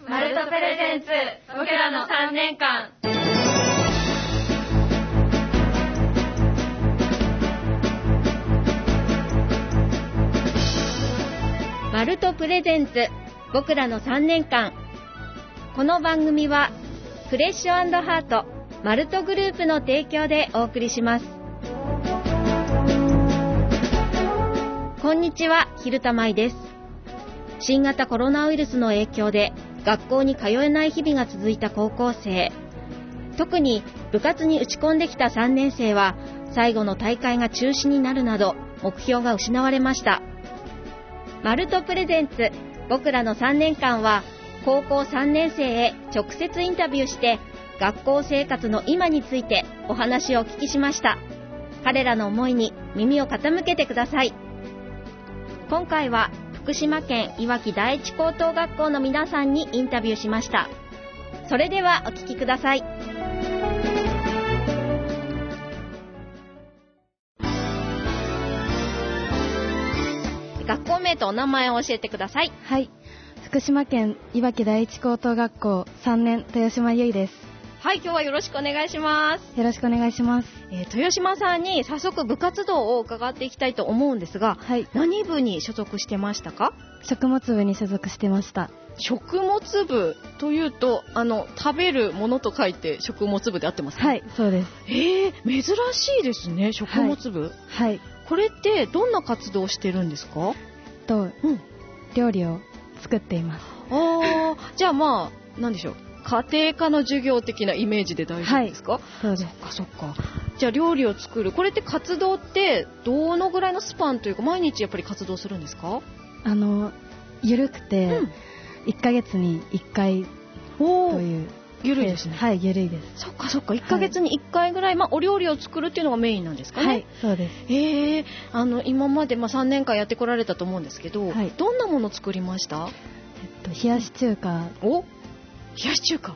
マルトプレゼンツ僕らの3年間。 マルトプレゼンツ僕らの3年間。この番組はフレッシュ&ハートマルトグループの提供でお送りします。こんにちは、蛭田舞です。新型コロナウイルスの影響で学校に通えない日々が続いた高校生、特に部活に打ち込んできた3年生は最後の大会が中止になるなど目標が失われました。マルトプレゼンツ僕らの3年間は高校3年生へ直接インタビューして学校生活の今についてお話をお聞きしました。彼らの思いに耳を傾けてください。今回は福島県いわき第一高等学校の皆さんにインタビューしました。それではお聞きください。学校名とお名前を教えてください。 はい、福島県いわき第一高等学校3年豊島優衣です。 はい、今日はよろしくお願いします。 よろしくお願いします。 豊島さんに早速部活動を伺っていきたいと思うんですが、 はい、 何部に所属してましたか？ 食物部に所属してました。 食物部というと食べるものと書いて食物部で合ってますか？ はい、そうです。 珍しいですね、食物部。 はい、 これってどんな活動をしてるんですか？ 料理を作っています。 じゃあ何でしょう、家庭科の授業的なイメージで大丈夫ですか？ はい、そうです。 そっか。じゃあ料理を作る、これって活動ってどのぐらいのスパンというか毎日やっぱり活動するんですか？ ゆるくて、1ヶ月に1回という。 ゆるいですね。 はい、ゆるいです。 そっかそっか、1ヶ月に1回ぐらい、お料理を作るっていうのがメインなんですかね？ はい、そうです。 今まで3年間やってこられたと思うんですけど、 はい、 どんなものを作りました？ 冷やし中華。 冷やし中華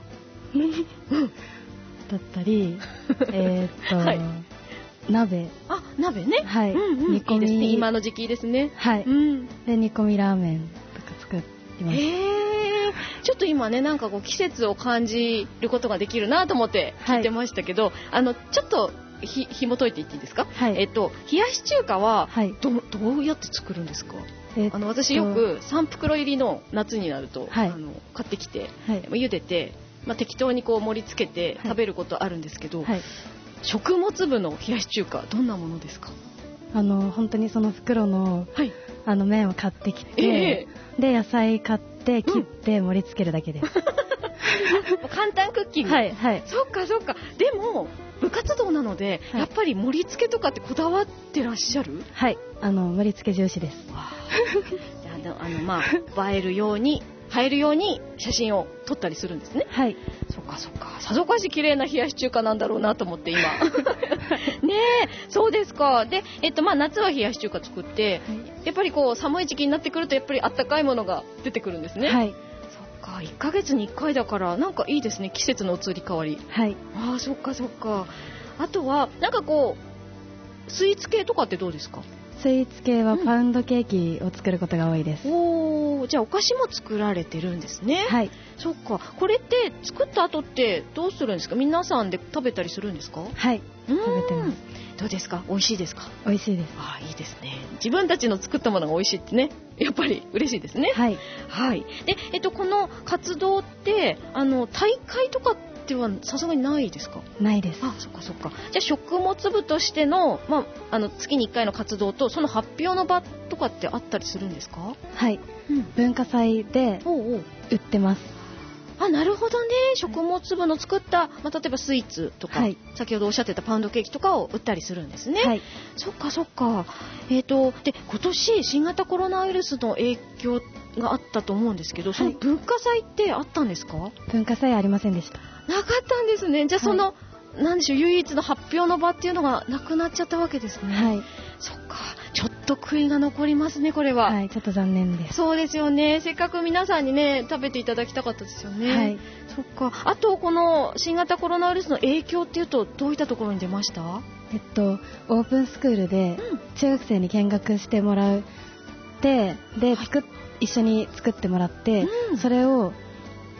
だったりはい、 鍋ね。 はい、 煮込みいいですね、今の時期いいですね。 はい、で煮込みラーメンとか作りました。 ちょっと今ね、なんか季節を感じることができるなと思って聞いてましたけど、ちょっと紐解いていっていいですか？ はい、 冷やし中華は、 はい、 どうやって作るんですか？私よく3袋入りの夏になると、 はい、 買ってきて、 はい、 茹でて、適当に盛り付けて食べることあるんですけど、 はい、 食物部の冷やし中華どんなものですか？ 本当にその袋の、はい、麺を買ってきて、で野菜買って切って盛り付けるだけです。 簡単クッキング。 はいはい。 そっか。でも部活動なので、はい、やっぱり盛り付けとかってこだわってらっしゃる？ はい、盛り付け重視です。 じゃあ映えるように映えるように写真を撮ったりするんですね。 はい。 そっか。さぞかし綺麗な冷やし中華なんだろうなと思って今。ねえ、そうですか。で、夏は冷やし中華作って、はい、やっぱり寒い時期になってくるとやっぱりあったかいものが出てくるんですね。 はい。 そっか、1ヶ月に1回だからなんかいいですね、季節の移り変わり。 はい。 そっか。あとはなんかスイーツ系とかってどうですか？ スイーツ系はパウンドケーキを作ることが多いです。 じゃあお菓子も作られてるんですね。 はい。 そっか。これって作った後ってどうするんですか？皆さんで食べたりするんですか？ はい、食べてます。 どうですか？美味しいですか？ 美味しいです。 いいですね。自分たちの作ったものが美味しいってね、やっぱり嬉しいですね。 はい。 はい。で、この活動って大会とかではさすがにないですか？ ないです。 そっか。じゃあ食物部としての月に1回の活動とその発表の場とかってあったりするんですか？ はい、文化祭で売ってます。 なるほどね。食物部の作った、例えばスイーツとか、はい、先ほどおっしゃってたパウンドケーキとかを売ったりするんですね。 はい。 そっか。で、今年新型コロナウイルスの影響があったと思うんですけど、はい、その文化祭ってあったんですか？ 文化祭ありませんでした。 なかったんですね。じゃあなんでしょう、唯一の発表の場っていうのがなくなっちゃったわけですね。 はい。 そっか。ちょっと悔いが残りますね、これは。 はい、ちょっと残念です。 そうですよね。せっかく皆さんにね、食べていただきたかったですよね。 はい。 そっか。あと、この新型コロナウイルスの影響っていうと、どういったところに出ました？ オープンスクールで中学生に見学してもらって、で、一緒に作ってもらって、それを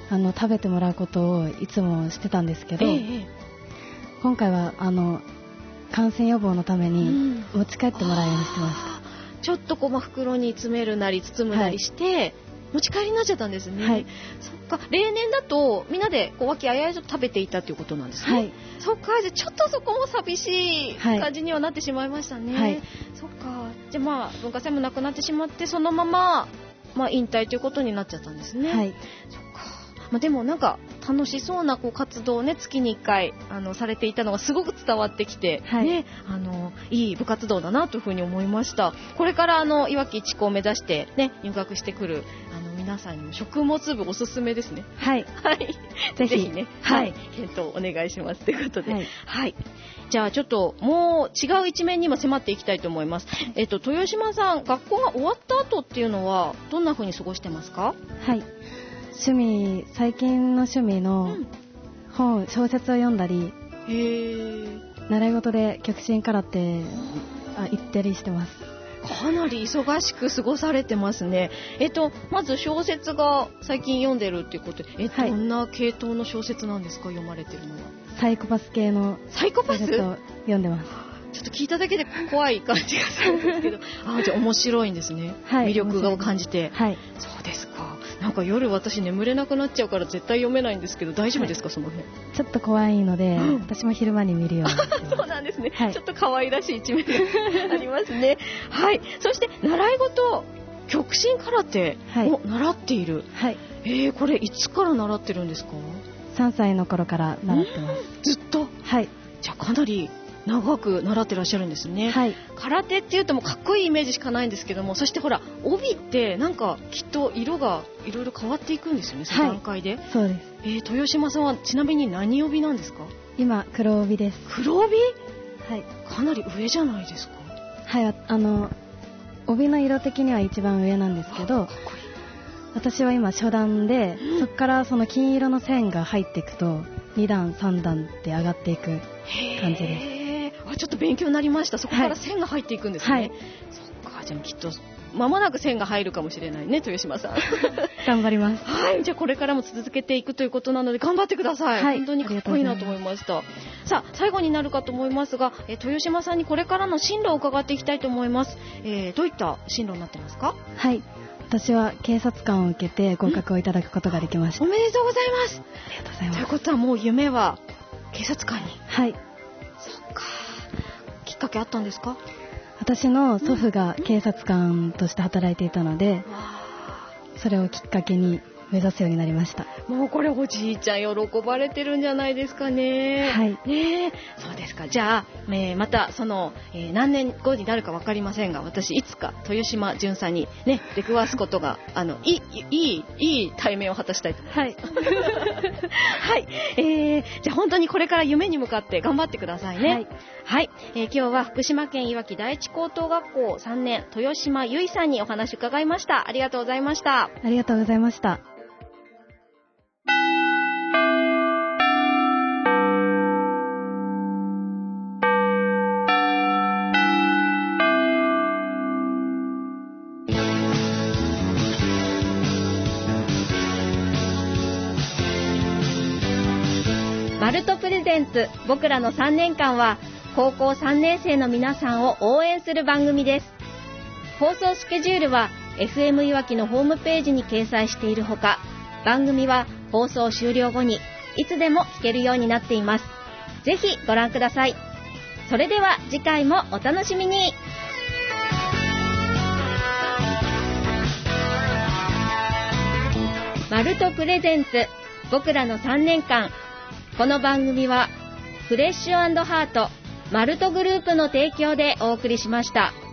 食べてもらうことをいつもしてたんですけど、今回は感染予防のために持ち帰ってもらうようにしてました。 ちょっと袋に詰めるなり包むなりして、持ち帰りになっちゃったんですね。はい、そっか。例年だとみんなで和気あいあいと食べていたということなんですね。はい、そっか。じゃあちょっとそこも寂しい感じにはなってしまいましたね。はい、そっか。じゃあ文化祭もなくなってしまって、そのまま引退ということになっちゃったんですね。はい、そっか。でもなんか楽しそうな活動をね、月に1回されていたのがすごく伝わってきて、ね、いい部活動だなというふうに思いました。これからいわき一高を目指してね、入学してくる皆さんにも食物部おすすめですね。はい、はい、ぜひね、はい、検討お願いしますということで、はい、はい、じゃあちょっともう違う一面にも迫っていきたいと思います。豊島さん、学校が終わった後っていうのはどんな風に過ごしてますか？ はい、最近の趣味の本、小説を読んだり、習い事で極真空手行ったりしてます。 かなり忙しく過ごされてますね。まず小説が最近読んでるっていうことで、はい、どんな系統の小説なんですか？読まれてるのは。 サイコパス系のサイコパスを読んでます。 ちょっと聞いただけで怖い感じがするんですけどじゃあ面白いんですね。はい、魅力を感じて。はい、そうですか。なんか夜私眠れなくなっちゃうから絶対読めないんですけど、大丈夫ですか？はい、その辺。 ちょっと怖いので、私も昼間に見るようにしてます。 そうなんですね。はい、ちょっと可愛らしい一面がありますね。はい。そして習い事、極真空手を習っている。はい。これいつから習ってるんですか ？3歳の頃から習ってます。 ずっと。はい。じゃあかなり長く習ってらっしゃるんですね。はい、空手っていうともうかっこいいイメージしかないんですけども、そしてほら帯ってなんかきっと色がいろいろ変わっていくんですよね、その段階で。 そうです。 豊島さんはちなみに何帯なんですか？ 今黒帯です。 黒帯？はい。かなり上じゃないですか？ はい、帯の色的には一番上なんですけど、私は今初段で、そこからその金色の線が入っていくと2段3段って上がっていく感じです。 ちょっと勉強になりました。そこから線が入っていくんですね。はい、そっか。じゃあきっと間もなく線が入るかもしれないね、豊島さん。 頑張ります。 はい。じゃあこれからも続けていくということなので頑張ってください。はい、本当にかっこいいなと思いました。さあ最後になるかと思いますが、豊島さんにこれからの進路を伺っていきたいと思います。どういった進路になってますか？ はい。私は警察官を受けて合格をいただくことができました。 おめでとうございます。 ありがとうございます。 ということはもう夢は警察官に。 はい。そっか。きっかけあったんですか？ 私の祖父が警察官として働いていたので、それをきっかけに目指すようになりました。 もうこれおじいちゃん喜ばれてるんじゃないですかね。はい。ね、そうですか。じゃあ、またその、何年後になるか分かりませんが、私いつか豊島純さんにね出くわすことがいい対面を果たしたいと思います。はい。はい。じゃあ本当にこれから夢に向かって頑張ってくださいね。はい。はい。今日は福島県いわき第一高等学校3年豊島由衣さんにお話伺いました。ありがとうございました。 ありがとうございました。 マルトプレゼンツ僕らの3年間は高校3年生の皆さんを応援する番組です。放送スケジュールは FM いわきのホームページに掲載しているほか、番組は放送終了後にいつでも聞けるようになっています。ぜひご覧ください。それでは次回もお楽しみに。マルトプレゼンツ僕らの3年間。この番組はフレッシュ&ハートマルトグループの提供でお送りしました。